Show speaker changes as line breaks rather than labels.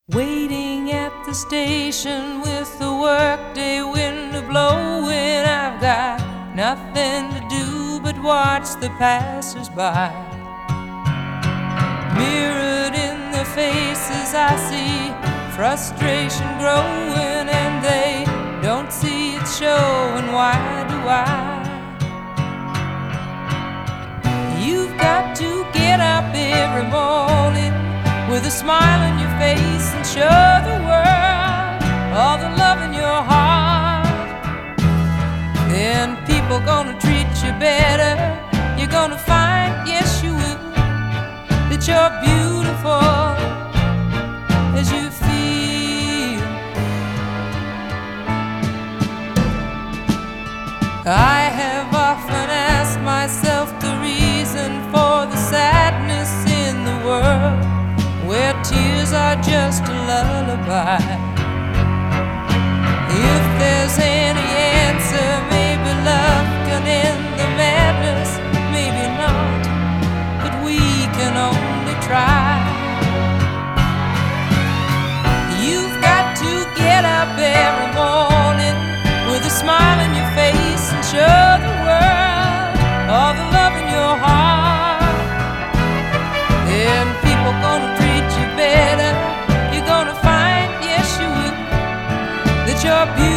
Waiting at the station with the workday wind blowing, I've got nothing to do but watch the passers-by. Mirrored in their faces I see frustration growing, and they don't see it showing. Why do I? You've got to get up every morning with a smile on your face and show the world all the love in your heart. Then people gonna treat you better. You're gonna find, yes you will, that you're beautiful as you feel. I have often asked myself the reason for the sadness in the world, where tears are just a lullaby. If there's any answer, maybe love can end the madness, maybe not, but we can only try. You've got to get up every morning with a smile on your face and show the world all the love in your heart. Then people gonna treat you better. You're gonna find, yes you will, that you're beautiful